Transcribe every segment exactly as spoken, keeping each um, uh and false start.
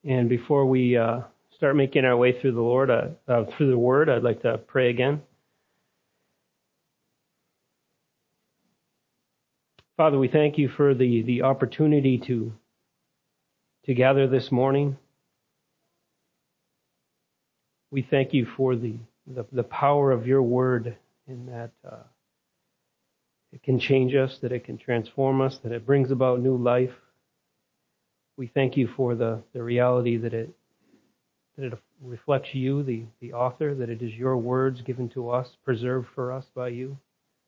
And before we uh, start making our way through the Lord, uh, uh, through the Word, I'd like to pray again. Father, we thank you for the, the opportunity to to gather this morning. We thank you for the, the, the power of your Word, in that uh, it can change us, that it can transform us, that it brings about new life. We thank you for the, the reality that it that it reflects you, the, the author, that it is your words given to us, preserved for us by you.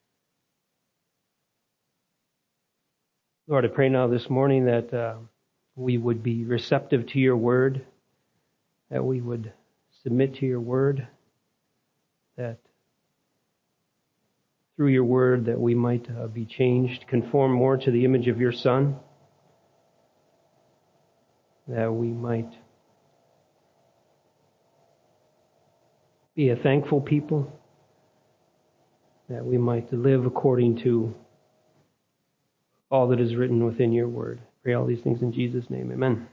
Lord, I pray now this morning that uh, we would be receptive to your word, that we would submit to your word, that through your word that we might uh, be changed, conform more to the image of your Son, that we might be a thankful people, that we might live according to all that is written within your word. Pray all these things in Jesus' name. Amen.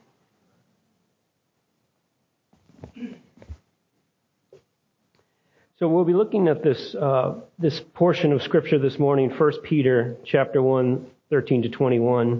So we'll be looking at this uh, this portion of Scripture this morning, First Peter chapter one, thirteen to twenty-one.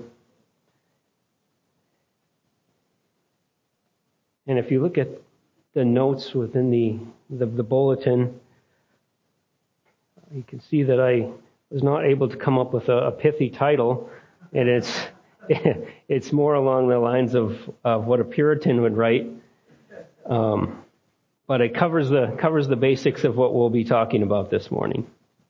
And if you look at the notes within the, the, the bulletin, you can see that I was not able to come up with a, a pithy title, and it's it's more along the lines of, of what a Puritan would write. Um, but it covers the covers the basics of what we'll be talking about this morning.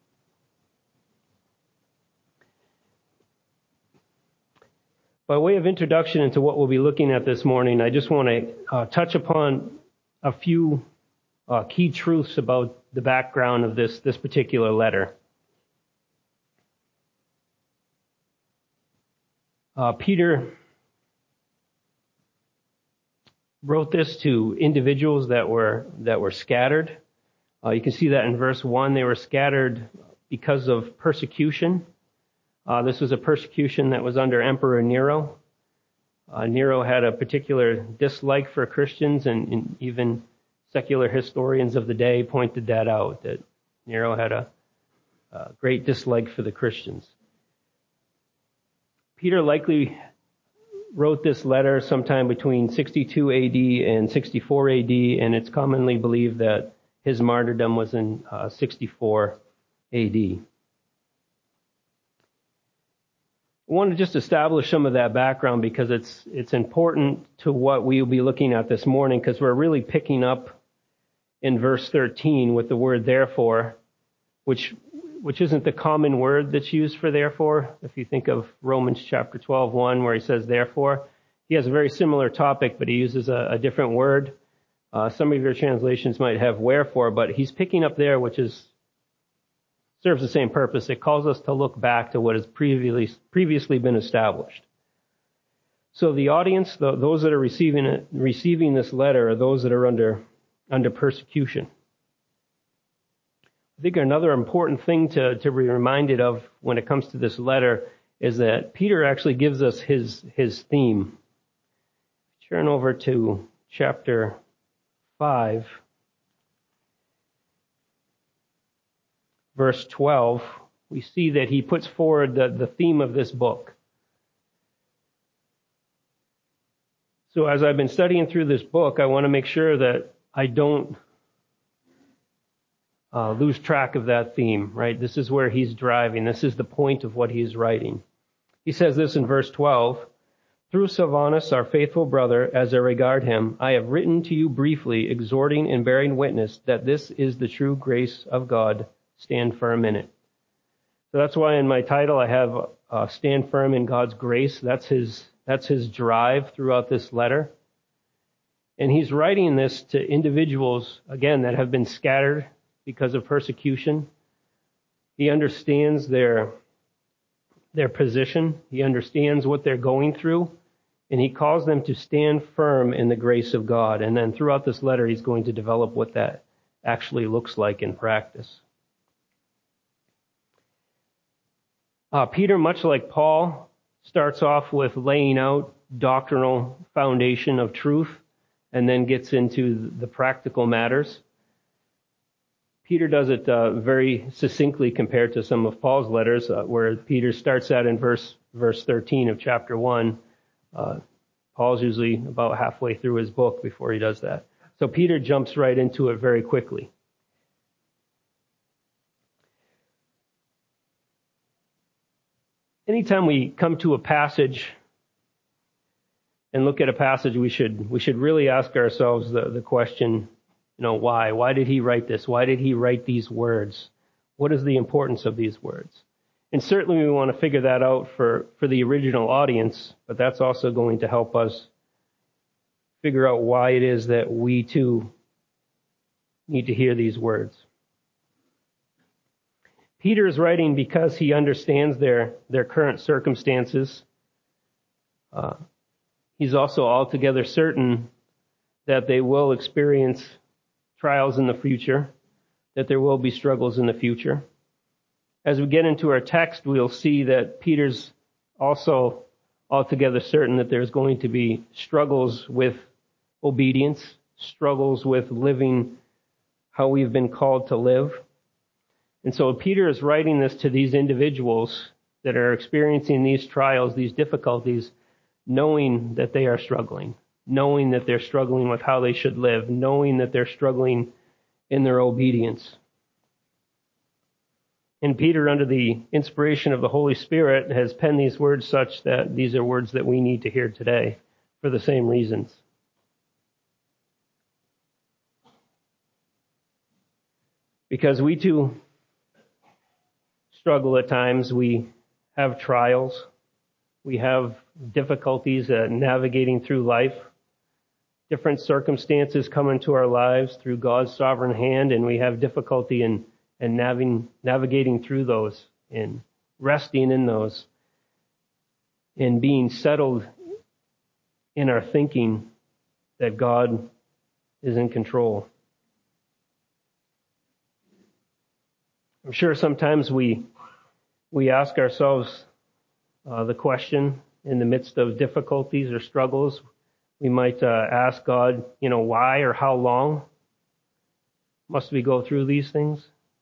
By way of introduction into what we'll be looking at this morning, I just want to uh, touch upon a few uh, key truths about the background of this, this particular letter. Uh, Peter wrote this to individuals that were that were scattered. Uh, you can see that in verse one. They were scattered because of persecution. Uh, this was a persecution that was under Emperor Nero. Uh, Nero had a particular dislike for Christians, and, and even secular historians of the day pointed that out, that Nero had a, a great dislike for the Christians. Peter likely wrote this letter sometime between sixty-two A D and sixty-four A D, and it's commonly believed that his martyrdom was in uh, sixty-four A D. I want to just establish some of that background because it's it's important to what we will be looking at this morning, because we're really picking up in verse thirteen with the word therefore, which which isn't the common word that's used for therefore. If you think of Romans chapter twelve, one, where he says therefore, he has a very similar topic, but he uses a, a different word. Uh, some of your translations might have wherefore, but he's picking up there, which is serves the same purpose. It calls us to look back to what has previously previously been established. So the audience, the, those that are receiving it, receiving this letter, are those that are under under persecution. I think another important thing to, to be reminded of when it comes to this letter is that Peter actually gives us his his theme. Turn over to chapter five. Verse twelve, we see that he puts forward the, the theme of this book. So as I've been studying through this book, I want to make sure that I don't uh, lose track of that theme, right? This is where he's driving. This is the point of what he's writing. He says this in verse twelve, through Silvanus, our faithful brother, as I regard him, I have written to you briefly, exhorting and bearing witness that this is the true grace of God. Stand firm in it. So that's why in my title I have uh, stand firm in God's grace. That's his that's his drive throughout this letter. And he's writing this to individuals, again, that have been scattered because of persecution. He understands their their position. He understands what they're going through. And he calls them to stand firm in the grace of God. And then throughout this letter, he's going to develop what that actually looks like in practice. Uh, Peter, much like Paul, starts off with laying out doctrinal foundation of truth and then gets into the practical matters. Peter does it uh, very succinctly compared to some of Paul's letters, uh, where Peter starts out in verse verse thirteen of chapter one. Uh, Paul's usually about halfway through his book before he does that. So Peter jumps right into it very quickly. Anytime we come to a passage and look at a passage, we should we should really ask ourselves the, the question, you know, why? Why did he write this? Why did he write these words? What is the importance of these words? And certainly we want to figure that out for, for the original audience, but that's also going to help us figure out why it is that we too need to hear these words. Peter is writing because he understands their, their current circumstances. Uh, he's also altogether certain that they will experience trials in the future, that there will be struggles in the future. As we get into our text, we'll see that Peter's also altogether certain that there's going to be struggles with obedience, struggles with living how we've been called to live. And so Peter is writing this to these individuals that are experiencing these trials, these difficulties, knowing that they are struggling, knowing that they're struggling with how they should live, knowing that they're struggling in their obedience. And Peter, under the inspiration of the Holy Spirit, has penned these words such that these are words that we need to hear today for the same reasons. Because we too struggle at times. We have trials. We have difficulties at navigating through life. Different circumstances come into our lives through God's sovereign hand, and we have difficulty in, in navig- navigating through those, and resting in those, and being settled in our thinking that God is in control. I'm sure sometimes we we ask ourselves uh, the question in the midst of difficulties or struggles. We might uh, ask God, you know, why or how long must we go through these things?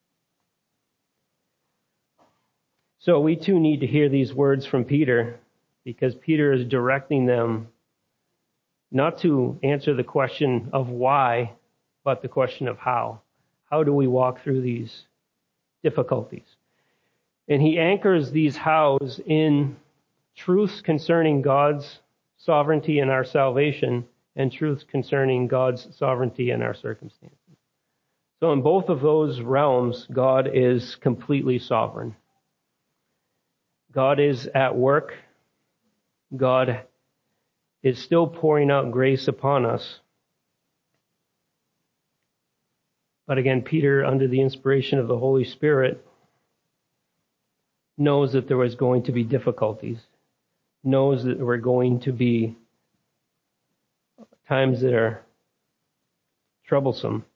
So we too need to hear these words from Peter, because Peter is directing them not to answer the question of why, but the question of how. How do we walk through these difficulties? And he anchors these hows in truths concerning God's sovereignty and our salvation, and truths concerning God's sovereignty and our circumstances. So in both of those realms, God is completely sovereign. God is at work. God is still pouring out grace upon us. But again, Peter, under the inspiration of the Holy Spirit, knows that there was going to be difficulties, knows that there were going to be times that are troublesome.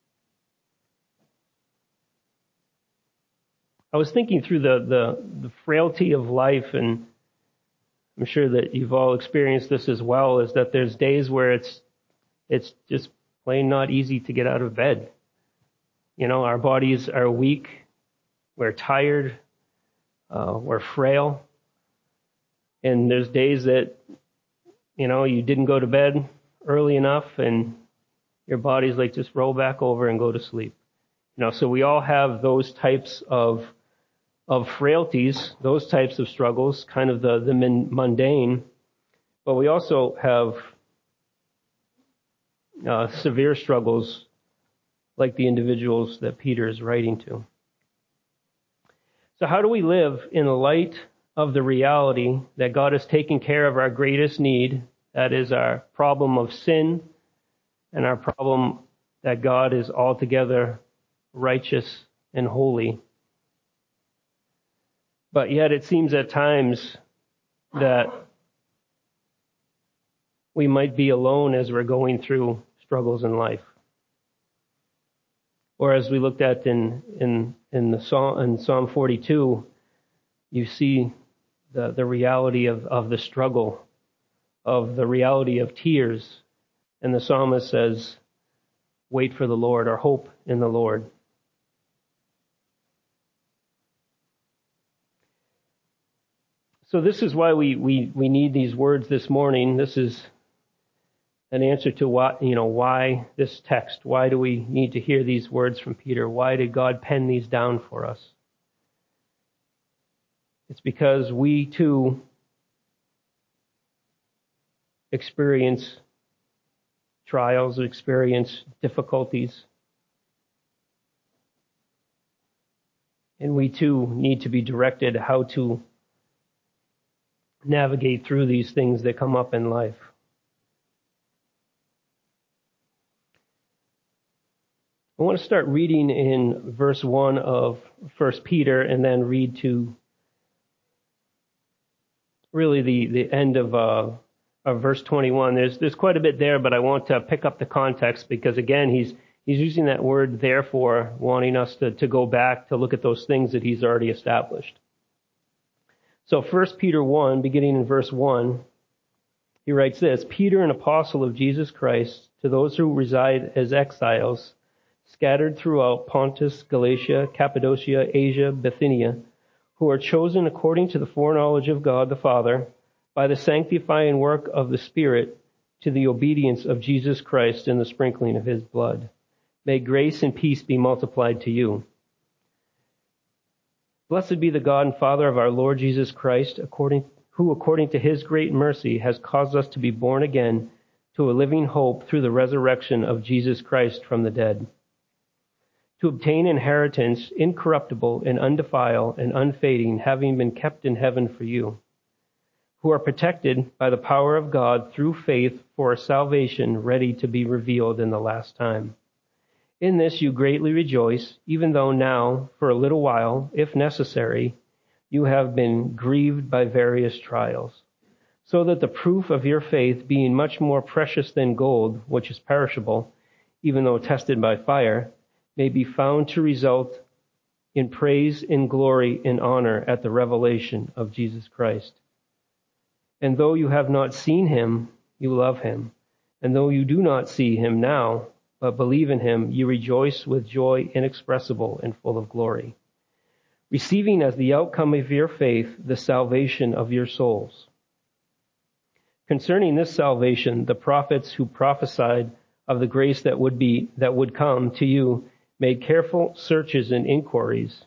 I was thinking through the, the, the frailty of life, and I'm sure that you've all experienced this as well, is that there's days where it's it's just plain not easy to get out of bed. You know, our bodies are weak, we're tired, uh, we're frail, and there's days that, you know, you didn't go to bed early enough and your body's like, just roll back over and go to sleep. You know, so we all have those types of of frailties, those types of struggles, kind of the, the mundane, but we also have uh, severe struggles like the individuals that Peter is writing to. So how do we live in the light of the reality that God has taken care of our greatest need, that is our problem of sin, and our problem that God is altogether righteous and holy? But yet it seems at times that we might be alone as we're going through struggles in life. Or as we looked at in in in the Psalm, in Psalm forty-two, you see the, the reality of, of the struggle, of the reality of tears, And the psalmist says, wait for the Lord, or hope in the Lord. So this is why we, we, we need these words this morning. This is an answer to what, you know, why this text. Why do we need to hear these words from Peter? Why did God pen these down for us? It's because we too experience trials, experience difficulties. And we too need to be directed how to navigate through these things that come up in life. I want to start reading in verse one of First Peter and then read to really the, the end of, uh, of verse twenty-one. There's there's quite a bit there, but I want to pick up the context because, again, he's he's using that word therefore, wanting us to, to go back to look at those things that he's already established. So First Peter one, beginning in verse one, he writes this, Peter, an apostle of Jesus Christ, to those who reside as exiles, scattered throughout Pontus, Galatia, Cappadocia, Asia, Bithynia, who are chosen according to the foreknowledge of God the Father, by the sanctifying work of the Spirit, to the obedience of Jesus Christ and the sprinkling of his blood. May grace and peace be multiplied to you. Blessed be the God and Father of our Lord Jesus Christ, according, who according to his great mercy has caused us to be born again to a living hope through the resurrection of Jesus Christ from the dead, to obtain inheritance incorruptible and undefiled and unfading, having been kept in heaven for you, who are protected by the power of God through faith for a salvation ready to be revealed in the last time. In this you greatly rejoice, even though now, for a little while, if necessary, you have been grieved by various trials, so that the proof of your faith, being much more precious than gold, which is perishable, even though tested by fire, may be found to result in praise and glory and honor at the revelation of Jesus Christ. And though you have not seen him, you love him. And though you do not see him now, but believe in him, you rejoice with joy inexpressible and full of glory, receiving as the outcome of your faith the salvation of your souls. Concerning this salvation, the prophets who prophesied of the grace that would be, that would come to you made careful searches and inquiries,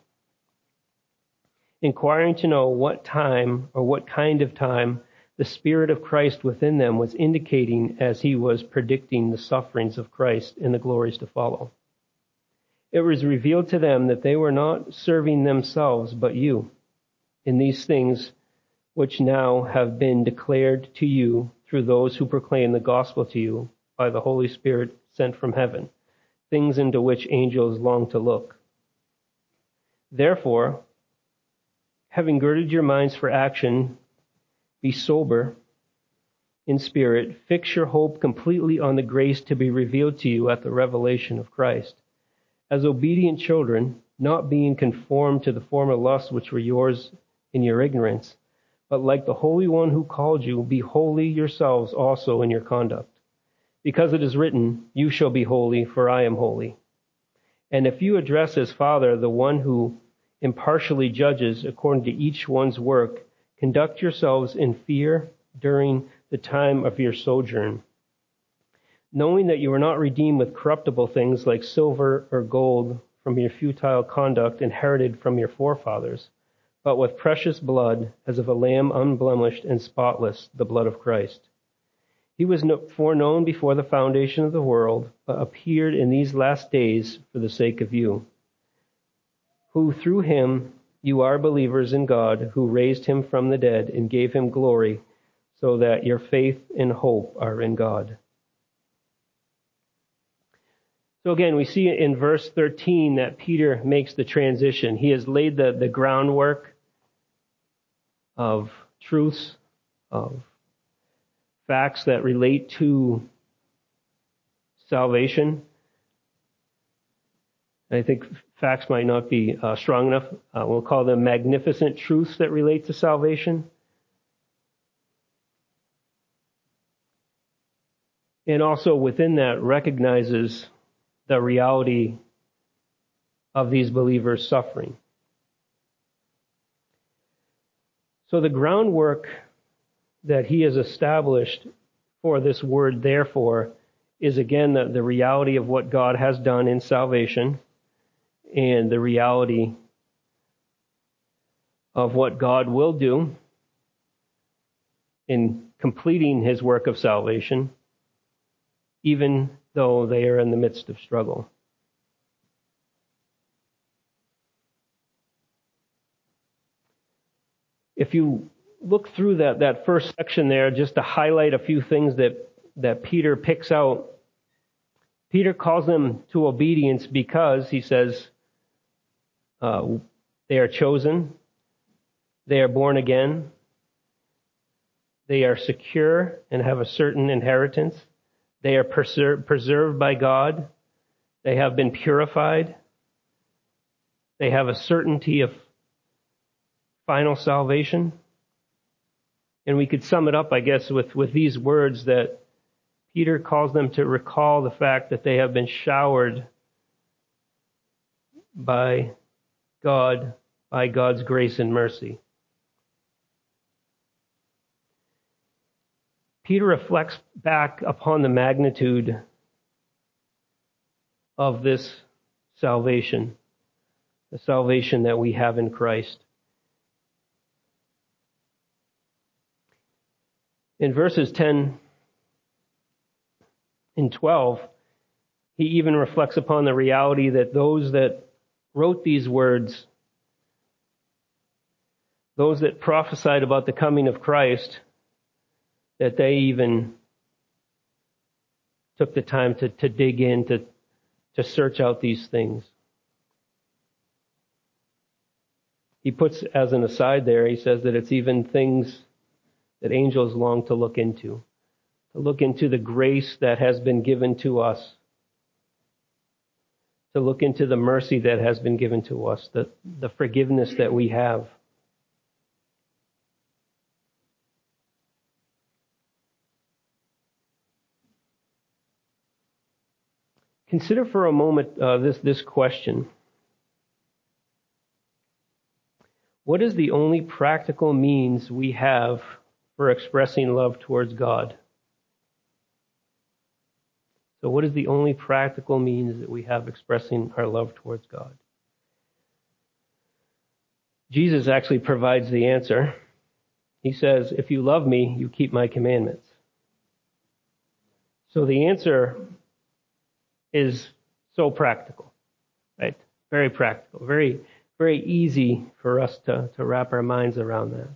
inquiring to know what time or what kind of time the Spirit of Christ within them was indicating as he was predicting the sufferings of Christ and the glories to follow. It was revealed to them that they were not serving themselves but you in these things which now have been declared to you through those who proclaim the gospel to you by the Holy Spirit sent from heaven, things into which angels long to look. Therefore, having girded your minds for action, be sober in spirit, fix your hope completely on the grace to be revealed to you at the revelation of Christ. As obedient children, not being conformed to the former lusts which were yours in your ignorance, but like the Holy One who called you, be holy yourselves also in your conduct. Because it is written, you shall be holy, for I am holy. And if you address as Father the one who impartially judges according to each one's work, conduct yourselves in fear during the time of your sojourn, knowing that you are not redeemed with corruptible things like silver or gold from your futile conduct inherited from your forefathers, but with precious blood, as of a lamb unblemished and spotless, the blood of Christ. He was foreknown before the foundation of the world, but appeared in these last days for the sake of you, who through him you are believers in God, who raised him from the dead and gave him glory, so that your faith and hope are in God. So again, we see in verse thirteen that Peter makes the transition. He has laid the, the groundwork of truths, of facts that relate to salvation. I think facts might not be uh, strong enough. Uh, we'll call them magnificent truths that relate to salvation. and also within that recognizes the reality of these believers' suffering. So the groundwork that he has established for this word therefore is again the, the reality of what God has done in salvation and the reality of what God will do in completing his work of salvation, even though they are in the midst of struggle. If you look through that, that first section there, just to highlight a few things that, that Peter picks out, Peter calls them to obedience because, he says, uh, they are chosen, they are born again, they are secure and have a certain inheritance, they are preser- preserved by God, they have been purified, they have a certainty of final salvation. And we could sum it up, I guess, with, with these words that Peter calls them to recall the fact that they have been showered by God, by God's grace and mercy. Peter reflects back upon the magnitude of this salvation, the salvation that we have in Christ. In verses ten and twelve, he even reflects upon the reality that those that wrote these words, those that prophesied about the coming of Christ, that they even took the time to, to dig in, to, to search out these things. He puts as an aside there, he says that it's even things that angels long to look into, to look into the grace that has been given to us, to look into the mercy that has been given to us, the, the forgiveness that we have. Consider for a moment uh, this, this question. What is the only practical means we have for expressing love towards God? So what is the only practical means that we have expressing our love towards God? Jesus actually provides the answer. He says, if you love me, you keep my commandments. So the answer is so practical, right? Very practical, very, very easy for us to, to wrap our minds around that.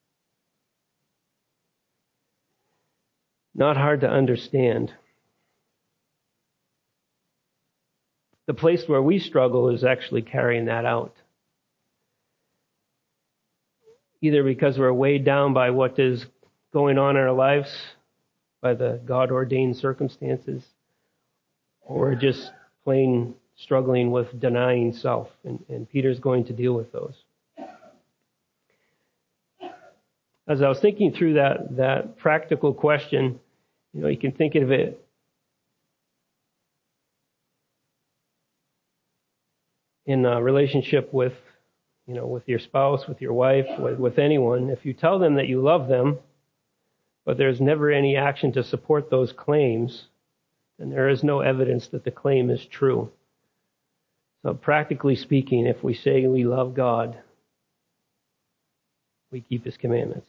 Not hard to understand. The place where we struggle is actually carrying that out. Either because we're weighed down by what is going on in our lives, by the God-ordained circumstances, or we're just plain struggling with denying self, and, and Peter's going to deal with those. As I was thinking through that, that practical question, you know, you can think of it in a relationship with, you know, with your spouse, with your wife, with, with anyone. If you tell them that you love them, but there's never any action to support those claims, then there is no evidence that the claim is true. So practically speaking, if we say we love God, we keep his commandments.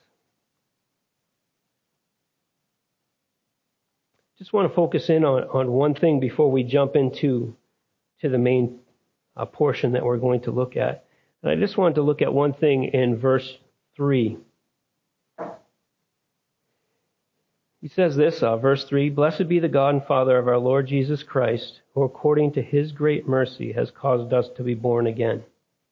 Just want to focus in on, on one thing before we jump into to the main uh, portion that we're going to look at. And I just wanted to look at one thing in verse three. He says this, uh, verse three, "Blessed be the God and Father of our Lord Jesus Christ, who according to his great mercy has caused us to be born again."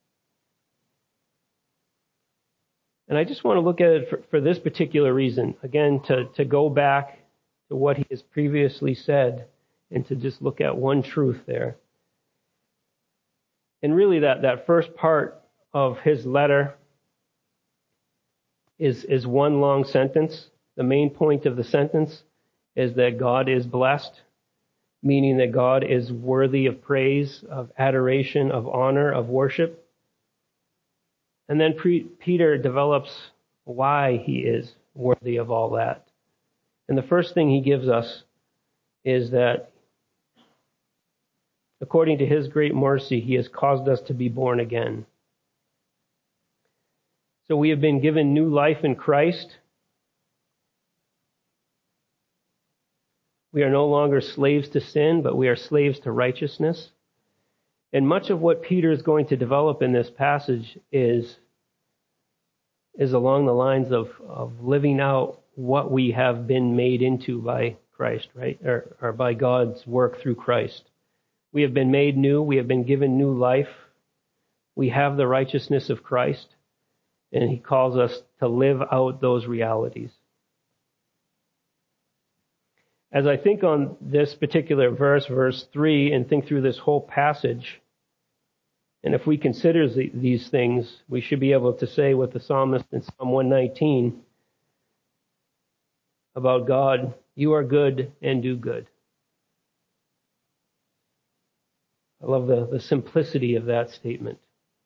And I just want to look at it for, for this particular reason. Again, to, to go back to what he has previously said and to just look at one truth there. And really that, that first part of his letter is, is one long sentence. The main point of the sentence is that God is blessed, meaning that God is worthy of praise, of adoration, of honor, of worship. And then Peter develops why he is worthy of all that. And the first thing he gives us is that according to his great mercy, he has caused us to be born again. So we have been given new life in Christ. We are no longer slaves to sin, but we are slaves to righteousness. And much of what Peter is going to develop in this passage is, is along the lines of, of living out what we have been made into by Christ, right? Or, or by God's work through Christ. We have been made new. We have been given new life. We have the righteousness of Christ. And he calls us to live out those realities. As I think on this particular verse, verse three, and think through this whole passage, and if we consider the, these things, we should be able to say with the psalmist in Psalm one nineteen about God, you are good and do good. I love the, the simplicity of that statement.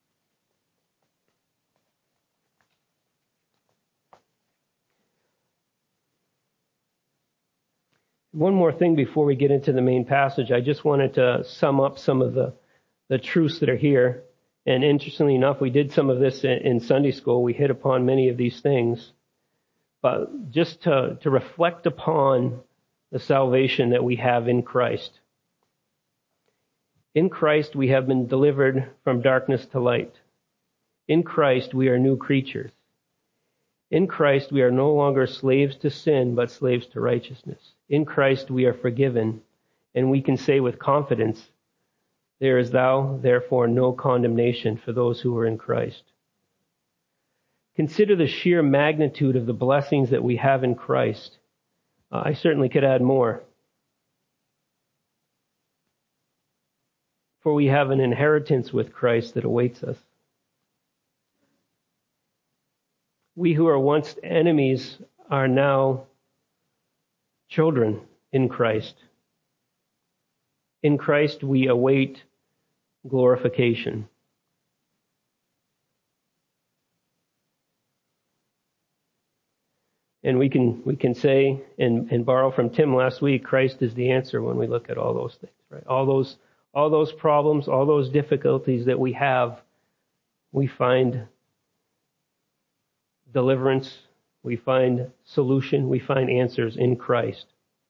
One more thing before we get into the main passage. I just wanted to sum up some of the, the truths that are here. And interestingly enough, we did some of this in, in Sunday school. We hit upon many of these things. But just to, to reflect upon the salvation that we have in Christ. In Christ, we have been delivered from darkness to light. In Christ, we are new creatures. In Christ, we are no longer slaves to sin, but slaves to righteousness. In Christ, we are forgiven, and we can say with confidence, there is thou, therefore, no condemnation for those who are in Christ. Consider the sheer magnitude of the blessings that we have in Christ. Uh, I certainly could add more. For we have an inheritance with Christ that awaits us. We who are once enemies are now children in Christ. In Christ we await glorification. And we can we can say and, and borrow from Tim last week, Christ is the answer when we look at all those things, right? All those all those problems, all those difficulties that we have, we find deliverance, we find solution, we find answers in Christ.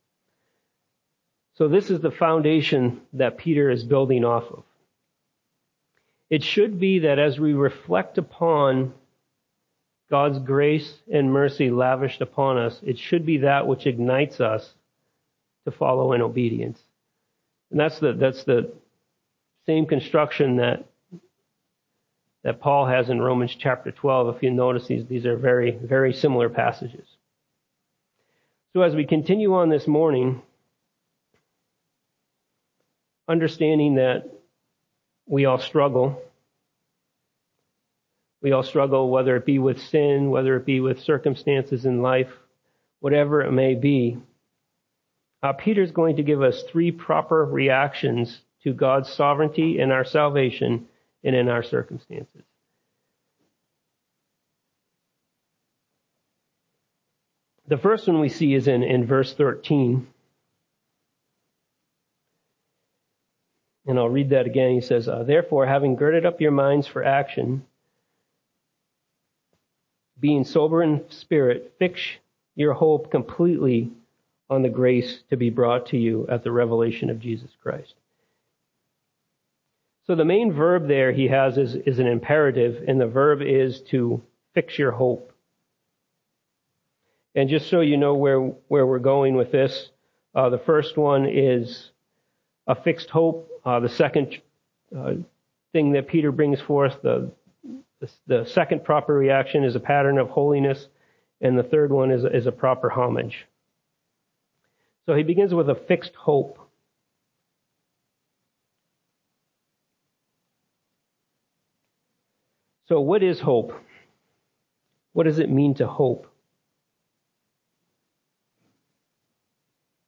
So this is the foundation that Peter is building off of. It should be that as we reflect upon God's grace and mercy lavished upon us, it should be that which ignites us to follow in obedience. And that's the that's the same construction that that Paul has in Romans chapter twelve. If you notice, these, these are very, very similar passages. So as we continue on this morning, understanding that we all struggle, we all struggle, whether it be with sin, whether it be with circumstances in life, whatever it may be, uh, Peter's going to give us three proper reactions to God's sovereignty in our salvation and in our circumstances. The first one we see is in, in verse thirteen. And I'll read that again. He says, uh, therefore, having girded up your minds for action, being sober in spirit, fix your hope completely on the grace to be brought to you at the revelation of Jesus Christ. So the main verb there he has is, is an imperative, and the verb is to fix your hope. And just so you know where, where we're going with this, uh, the first one is a fixed hope. Uh, the second uh, thing that Peter brings forth, the, the the second proper reaction is a pattern of holiness, and the third one is, is a proper homage. So he begins with a fixed hope. So what is hope? What does it mean to hope?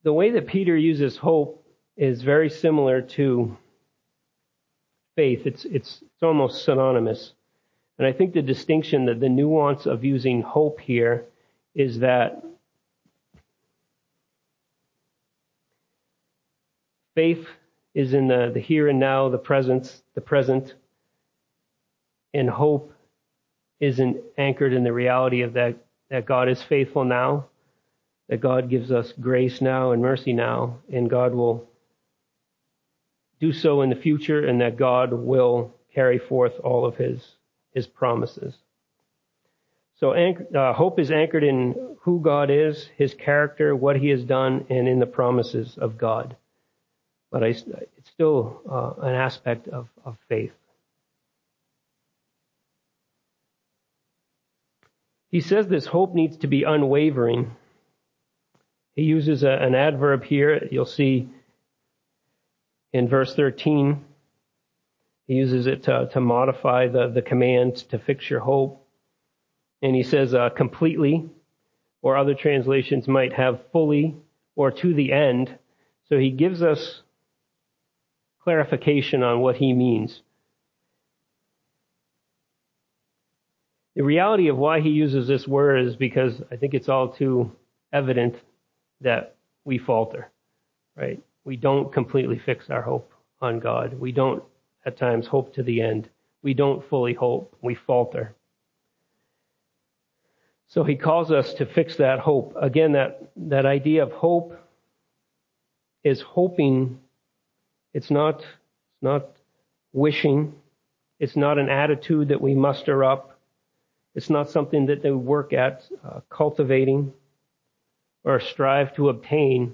the way that Peter uses hope is very similar to faith. It's, it's, it's almost synonymous. And I think the distinction, that the nuance of using hope here is that faith is in the, the here and now, the presence, the present, and hope isn't anchored in the reality of that, that God is faithful now, that God gives us grace now and mercy now, and God will do so in the future, and that God will carry forth all of his, his promises. So uh, hope is anchored in who God is, his character, what he has done, and in the promises of God. But I, it's still uh, an aspect of, of faith. He says this hope needs to be unwavering. He uses a, an adverb here. You'll see in verse thirteen. He uses it to, to modify the, the command to fix your hope. And he says uh, completely, or other translations might have fully or to the end. So he gives us clarification on what he means. The reality of why he uses this word is because I think it's all too evident that we falter, right? We don't completely fix our hope on God. We don't at times hope to the end. We don't fully hope. We falter. So he calls us to fix that hope. Again, that, that idea of hope is hoping. It's not, it's not wishing. It's not an attitude that we muster up. It's not something that they work at uh, cultivating or strive to obtain.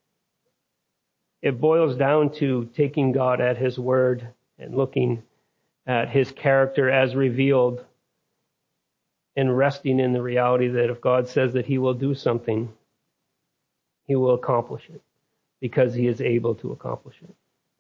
It boils down to taking God at his word and looking at his character as revealed and resting in the reality that if God says that he will do something, he will accomplish it because he is able to accomplish it.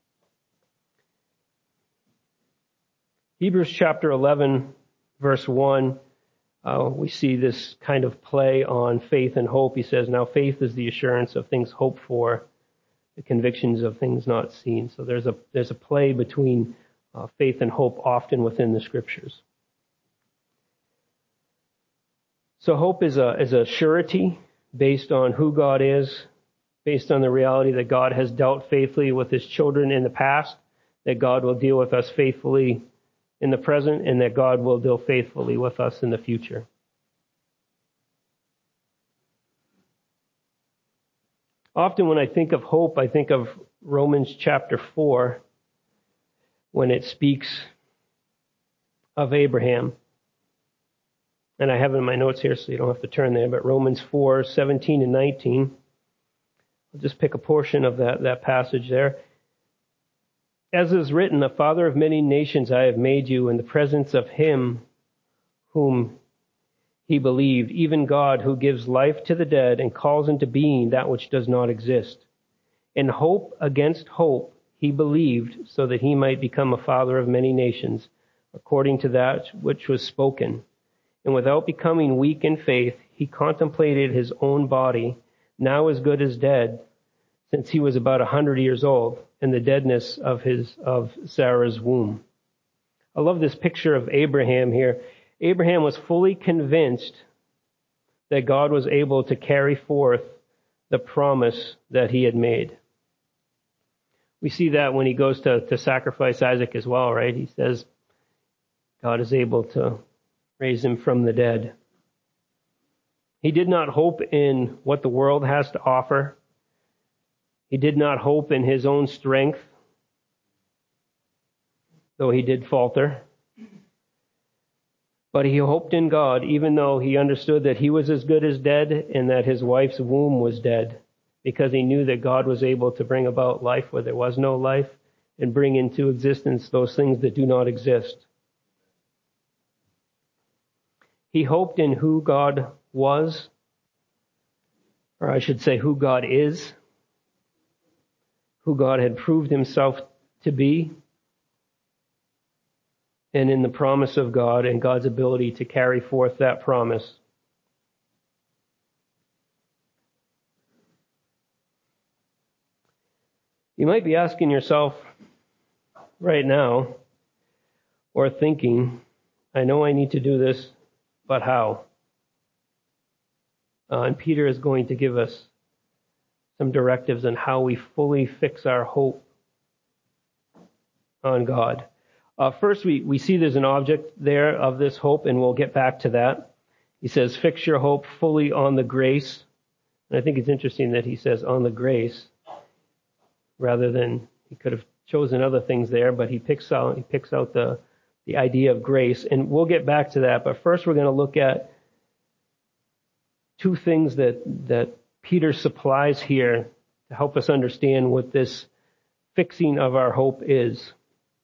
Hebrews chapter eleven, verse one, uh, we see this kind of play on faith and hope. He says, now faith is the assurance of things hoped for, the convictions of things not seen. So there's a there's a play between uh, faith and hope often within the scriptures. So hope is a is a surety based on who God is, based on the reality that God has dealt faithfully with his children in the past, that God will deal with us faithfully in the present, and that God will deal faithfully with us in the future. Often when I think of hope, I think of Romans chapter four, when it speaks of Abraham. And I have it in my notes here, so you don't have to turn there, but Romans four, seventeen and nineteen. I'll just pick a portion of that, that passage there. As is written, the father of many nations I have made you in the presence of him whom he believed, even God who gives life to the dead and calls into being that which does not exist. In hope against hope he believed, so that he might become a father of many nations, according to that which was spoken. And without becoming weak in faith, he contemplated his own body, now as good as dead, since he was about a hundred years old, and the deadness of his of Sarah's womb. I love this picture of Abraham here. Abraham was fully convinced that God was able to carry forth the promise that he had made. We see that when he goes to, to sacrifice Isaac as well, right? He says God is able to raise him from the dead. He did not hope in what the world has to offer. He did not hope in his own strength, though he did falter. But he hoped in God, even though he understood that he was as good as dead and that his wife's womb was dead, because he knew that God was able to bring about life where there was no life and bring into existence those things that do not exist. He hoped in who God was, or I should say who God is, who God had proved himself to be, and in the promise of God and God's ability to carry forth that promise. You might be asking yourself right now, or thinking, I know I need to do this, but how? Uh, and Peter is going to give us some directives on how we fully fix our hope on God. Uh, first, we, we see there's an object there of this hope, and we'll get back to that. He says, fix your hope fully on the grace. And I think it's interesting that he says on the grace, rather than, he could have chosen other things there, but he picks out, he picks out the, the idea of grace. And we'll get back to that. But first, we're going to look at two things that, that Peter supplies here to help us understand what this fixing of our hope is.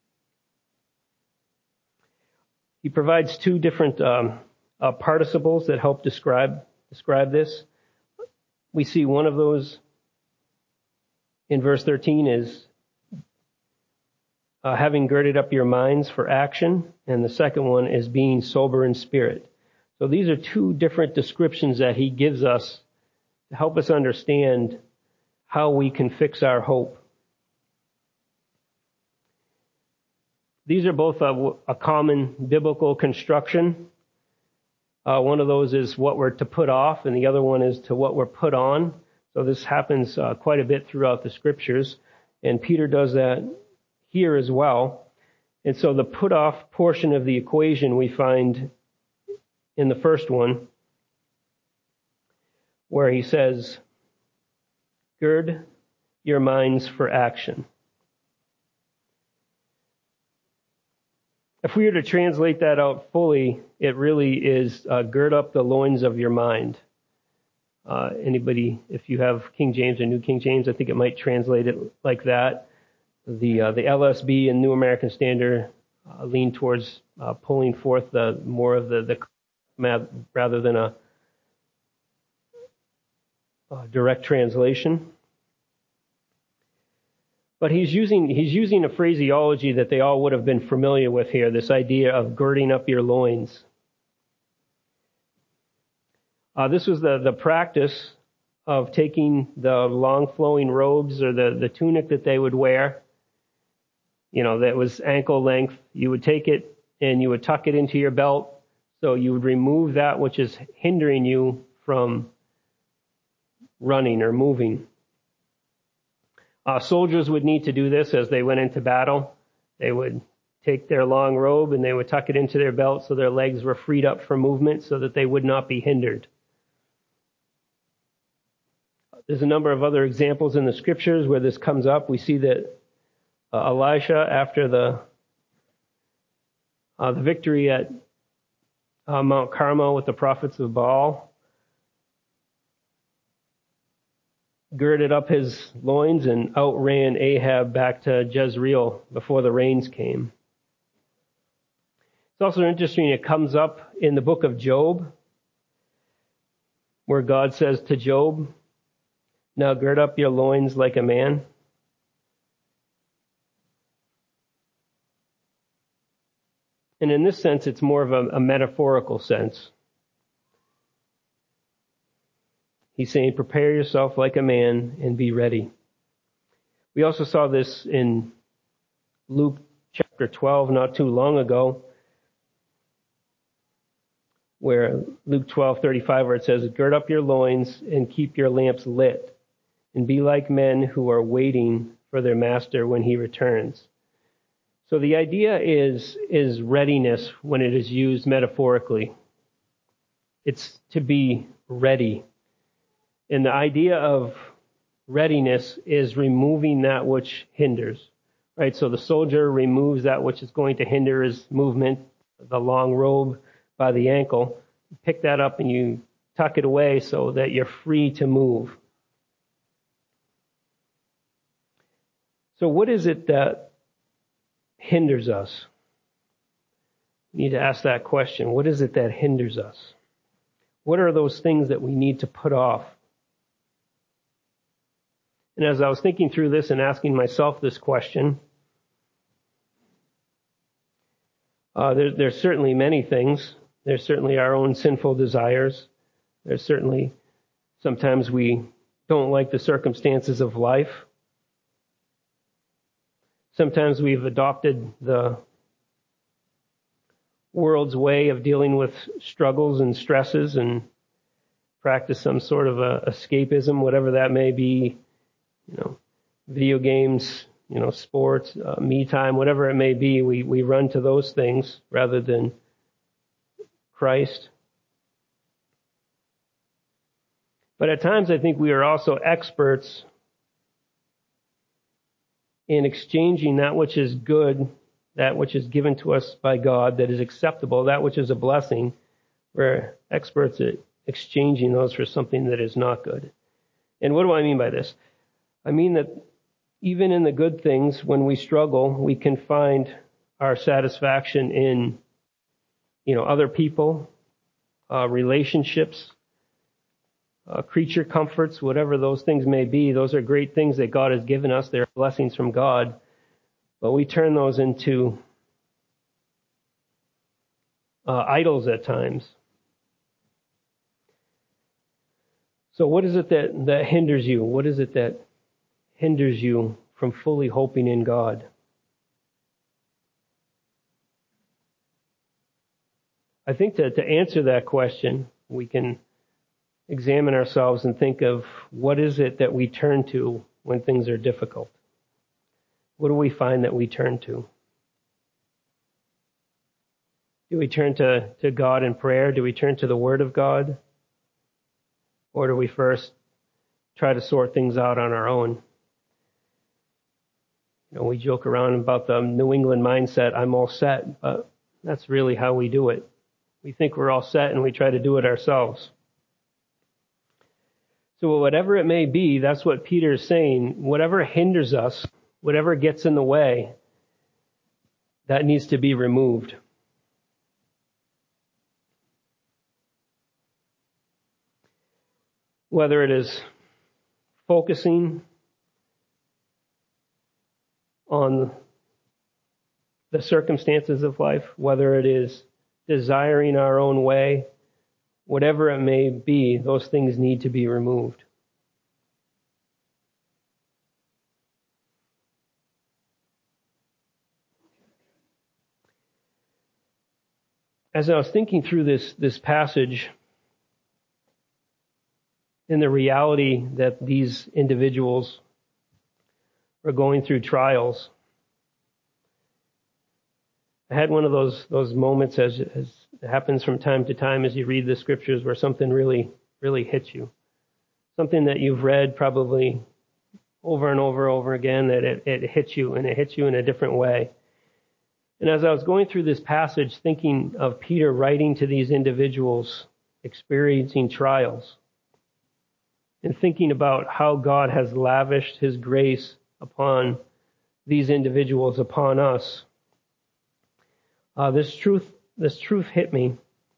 He provides two different um, uh, participles that help describe describe this. We see one of those in verse thirteen is uh, having girded up your minds for action, and the second one is being sober in spirit. So these are two different descriptions that he gives us to help us understand how we can fix our hope. These are both a, a common biblical construction. Uh, one of those is what we're to put off, and the other one is to what we're put on. So this happens uh, quite a bit throughout the scriptures, and Peter does that here as well. And so the put off portion of the equation we find in the first one, where he says, gird your minds for action. If we were to translate that out fully, it really is uh, gird up the loins of your mind. Uh, anybody, if you have King James or New King James, I think it might translate it like that. The uh, the L S B and New American Standard uh, lean towards uh, pulling forth the more of the, the rather than a, a direct translation. But he's using he's using a phraseology that they all would have been familiar with here, this idea of girding up your loins. Uh, this was the, the practice of taking the long flowing robes or the, the tunic that they would wear, you know, that was ankle length. You would take it and you would tuck it into your belt. So you would remove that which is hindering you from running or moving. Uh, soldiers would need to do this as they went into battle. They would take their long robe and they would tuck it into their belt so their legs were freed up for movement so that they would not be hindered. There's a number of other examples in the scriptures where this comes up. We see that uh, Elisha, after the uh, the victory at uh, Mount Carmel with the prophets of Baal, girded up his loins and outran Ahab back to Jezreel before the rains came. It's also interesting, it comes up in the book of Job, where God says to Job, now gird up your loins like a man. And in this sense, it's more of a, a metaphorical sense. He's saying, prepare yourself like a man and be ready. We also saw this in Luke chapter twelve not too long ago, where Luke twelve thirty-five, where it says, gird up your loins and keep your lamps lit, and be like men who are waiting for their master when he returns. So the idea is, is readiness when it is used metaphorically. It's to be ready. And the idea of readiness is removing that which hinders, right? So the soldier removes that which is going to hinder his movement, the long robe by the ankle. You pick that up and you tuck it away so that you're free to move. So what is it that hinders us? We need to ask that question. What is it that hinders us? What are those things that we need to put off? And as I was thinking through this and asking myself this question, uh, there, there's certainly many things. There's certainly our own sinful desires. There's certainly sometimes we don't like the circumstances of life. Sometimes we've adopted the world's way of dealing with struggles and stresses and practice some sort of a escapism, whatever that may be, you know, video games, you know, sports, uh, me time, whatever it may be, we, we run to those things rather than Christ. But at times I think we are also experts in exchanging that which is good, that which is given to us by God, that is acceptable, that which is a blessing. We're experts at exchanging those for something that is not good. And what do I mean by this? I mean that even in the good things, when we struggle, we can find our satisfaction in, you know, other people, uh, relationships, uh, creature comforts, whatever those things may be. Those are great things that God has given us. They're blessings from God. But we turn those into uh, idols at times. So what is it that, that hinders you? What is it that hinders you from fully hoping in God? I think that to answer that question, we can examine ourselves and think of what is it that we turn to when things are difficult? What do we find that we turn to? Do we turn to, to God in prayer? Do we turn to the Word of God? Or do we first try to sort things out on our own? You know, we joke around about the New England mindset, I'm all set, but that's really how we do it. We think we're all set and we try to do it ourselves. So whatever it may be, that's what Peter is saying. Whatever hinders us, whatever gets in the way, that needs to be removed. Whether it is focusing on the circumstances of life, whether it is desiring our own way, whatever it may be, those things need to be removed. As I was thinking through this, this passage, in the reality that these individuals are going through trials, I had one of those those moments, as, as it happens from time to time as you read the scriptures, where something really, really hits you. Something that you've read probably over and over and over again, that it, it hits you, and it hits you in a different way. And as I was going through this passage, thinking of Peter writing to these individuals experiencing trials, and thinking about how God has lavished his grace upon these individuals, upon us, uh, this truth, this truth hit me.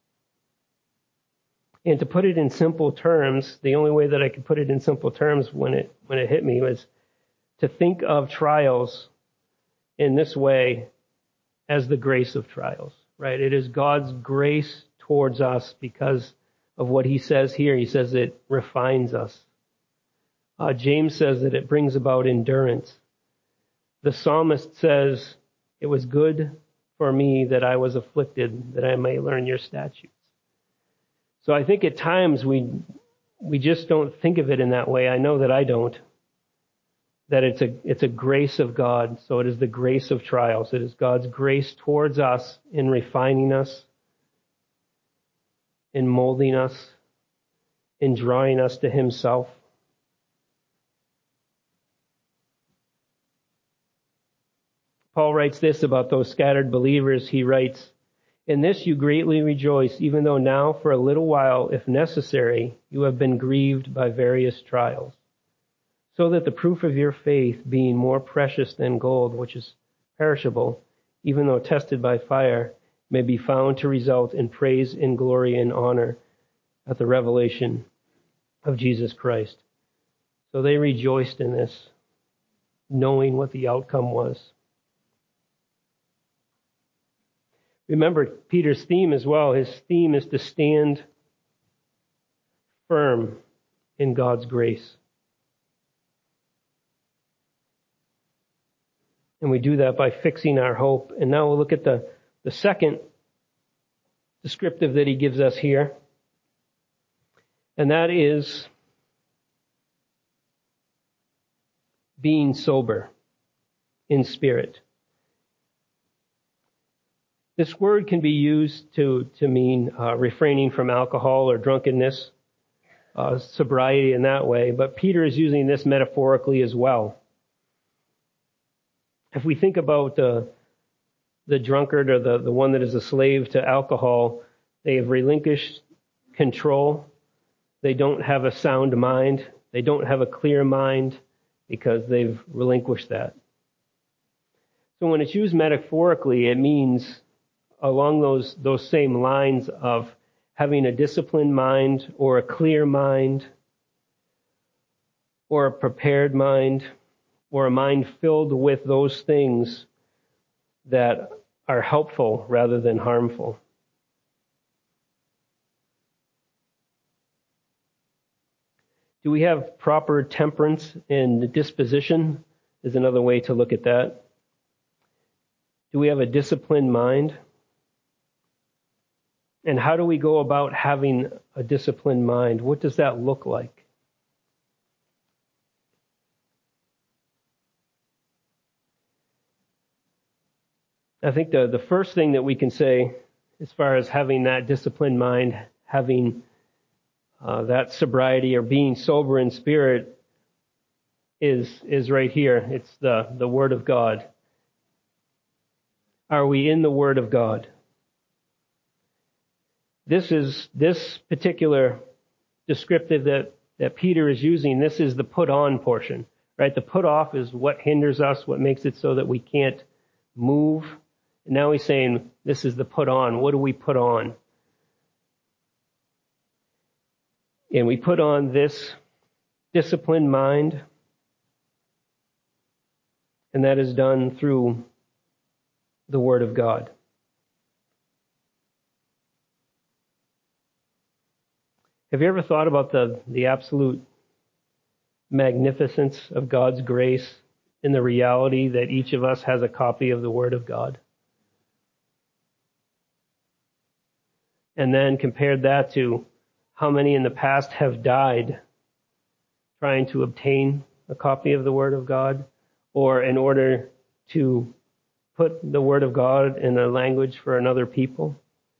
And to put it in simple terms, the only way that I could put it in simple terms when it when it hit me was to think of trials in this way as the grace of trials, right? It is God's grace towards us because of what he says here. He says it refines us. Uh, James says that it brings about endurance. The psalmist says, it was good for me that I was afflicted, that I may learn your statutes. So I think at times we we just don't think of it in that way. I know that I don't. That it's a it's a grace of God. So it is the grace of trials. It is God's grace towards us in refining us, in molding us, in drawing us to himself. Paul writes this about those scattered believers. He writes, "In this you greatly rejoice, even though now for a little while, if necessary, you have been grieved by various trials, so that the proof of your faith, being more precious than gold, which is perishable, even though tested by fire, may be found to result in praise and glory and honor at the revelation of Jesus Christ." So they rejoiced in this, knowing what the outcome was. Remember Peter's theme as well. His theme is to stand firm in God's grace. And we do that by fixing our hope. And now we'll look at the, the second descriptive that he gives us here. And that is being sober in spirit. This word can be used to, to mean uh, refraining from alcohol or drunkenness, uh, sobriety in that way. But Peter is using this metaphorically as well. If we think about uh, the drunkard or the, the one that is a slave to alcohol, they have relinquished control. They don't have a sound mind. They don't have a clear mind because they've relinquished that. So when it's used metaphorically, it means along those, those same lines of having a disciplined mind or a clear mind or a prepared mind or a mind filled with those things that are helpful rather than harmful. Do we have proper temperance and disposition is another way to look at that. Do we have a disciplined mind? And how do we go about having a disciplined mind? What does that look like? I think the, the first thing that we can say as far as having that disciplined mind, having uh, that sobriety or being sober in spirit is is right here. It's the, the Word of God. Are we in the Word of God? This is this particular descriptive that, that Peter is using. This is the put on portion, right? The put off is what hinders us, what makes it so that we can't move. And now he's saying this is the put on. What do we put on? And we put on this disciplined mind, and that is done through the Word of God. Have you ever thought about the, the absolute magnificence of God's grace in the reality that each of us has a copy of the Word of God? And then compared that to how many in the past have died trying to obtain a copy of the Word of God, or in order to put the Word of God in a language for another people.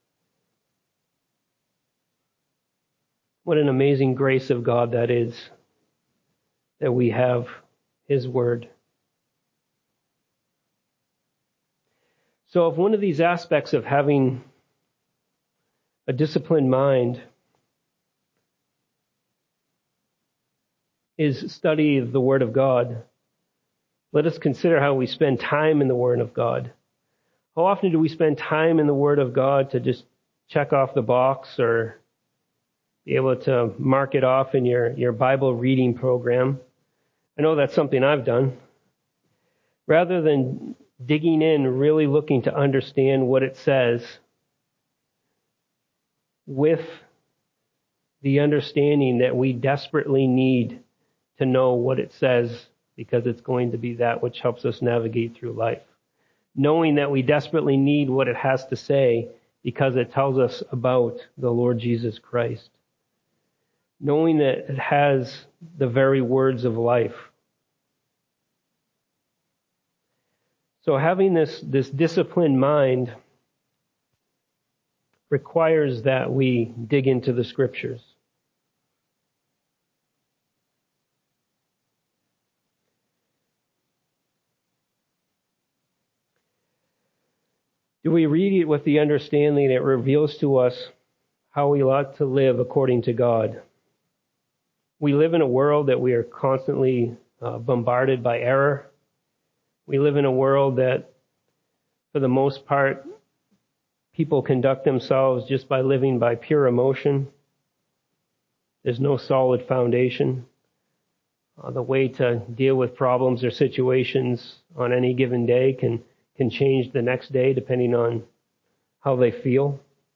What an amazing grace of God that is, that we have His Word. So if one of these aspects of having a disciplined mind is study of the Word of God, let us consider how we spend time in the Word of God. How often do we spend time in the Word of God to just check off the box or be able to mark it off in your, your Bible reading program? I know that's something I've done. Rather than digging in, really looking to understand what it says with the understanding that we desperately need to know what it says, because it's going to be that which helps us navigate through life. Knowing that we desperately need what it has to say because it tells us about the Lord Jesus Christ. Knowing that it has the very words of life. So having this, this disciplined mind requires that we dig into the Scriptures. Do we read it with the understanding that it reveals to us how we ought to live according to God? We live in a world that we are constantly uh, bombarded by error. We live in a world that, for the most part, people conduct themselves just by living by pure emotion. There's no solid foundation. Uh, the way to deal with problems or situations on any given day can can change the next day depending on how they feel.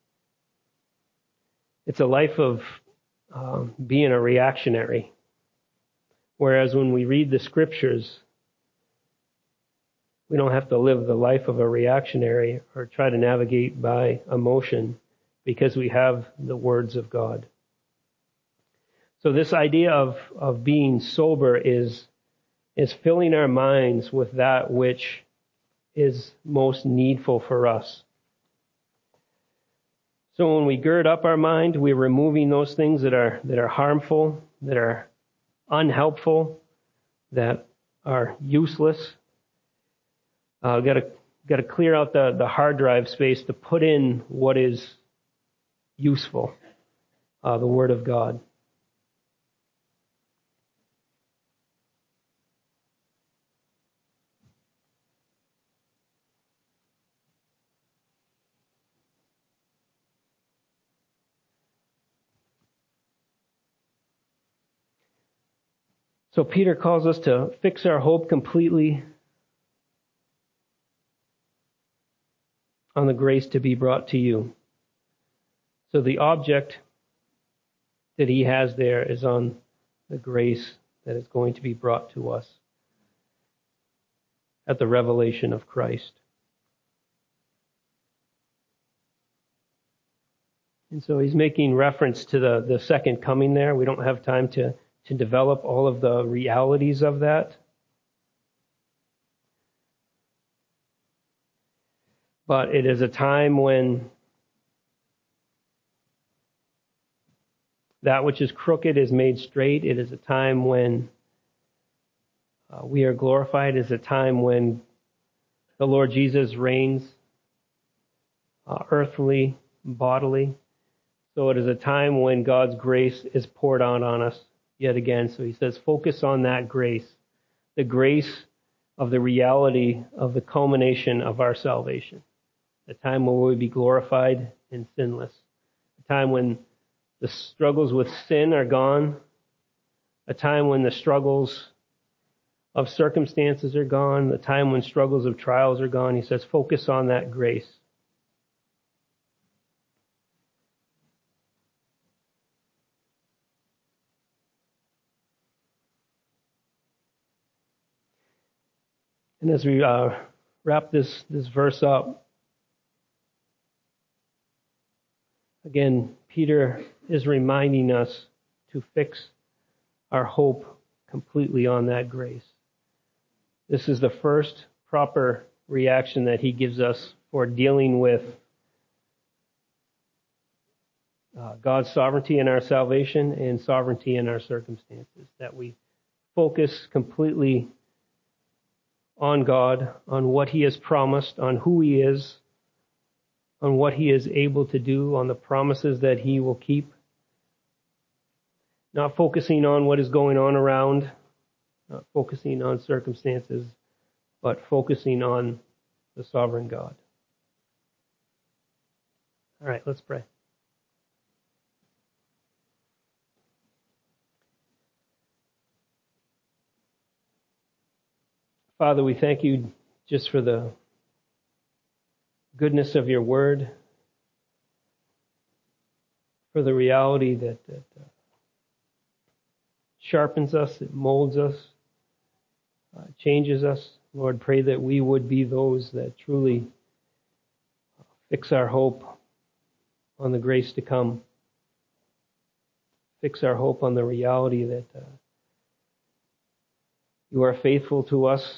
It's a life of um, being a reactionary. Whereas when we read the Scriptures, We don't have to live the life of a reactionary or try to navigate by emotion because we have the words of God. So this idea of, of being sober is, is filling our minds with that which is most needful for us. So when we gird up our mind, we're removing those things that are that are harmful, that are unhelpful, that are useless. Uh, got to got to clear out the, the hard drive space to put in what is useful, uh, the Word of God. So Peter calls us to fix our hope completely on the grace to be brought to you. So the object that he has there is on the grace that is going to be brought to us at the revelation of Christ. And so he's making reference to the, the second coming there. We don't have time to, to develop all of the realities of that. But it is a time when that which is crooked is made straight. It is a time when uh, we are glorified. It is a time when the Lord Jesus reigns uh, earthly, bodily. So it is a time when God's grace is poured out on us yet again. So he says, focus on that grace, the grace of the reality of the culmination of our salvation. The time when we'll be glorified and sinless. A time when the struggles with sin are gone. A time when the struggles of circumstances are gone. The time when struggles of trials are gone. He says, focus on that grace. And as we uh, wrap this, this verse up, again, Peter is reminding us to fix our hope completely on that grace. This is the first proper reaction that he gives us for dealing with uh, God's sovereignty in our salvation and sovereignty in our circumstances, that we focus completely on God, on what he has promised, on who he is, on what he is able to do, on the promises that he will keep. Not focusing on what is going on around, not focusing on circumstances, but focusing on the sovereign God. All right, let's pray. Father, we thank you just for the goodness of your word, for the reality that, that uh, sharpens us, it molds us, uh, changes us. Lord, pray that we would be those that truly fix our hope on the grace to come. Fix our hope on the reality that uh, you are faithful to us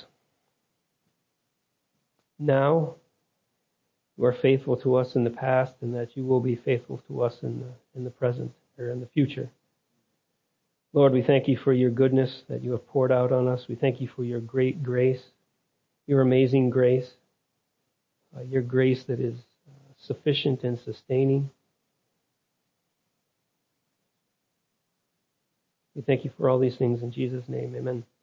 now. You are faithful to us in the past, and that you will be faithful to us in the, in the present or in the future. Lord, we thank you for your goodness that you have poured out on us. We thank you for your great grace, your amazing grace, uh, your grace that is uh, sufficient and sustaining. We thank you for all these things in Jesus' name. Amen.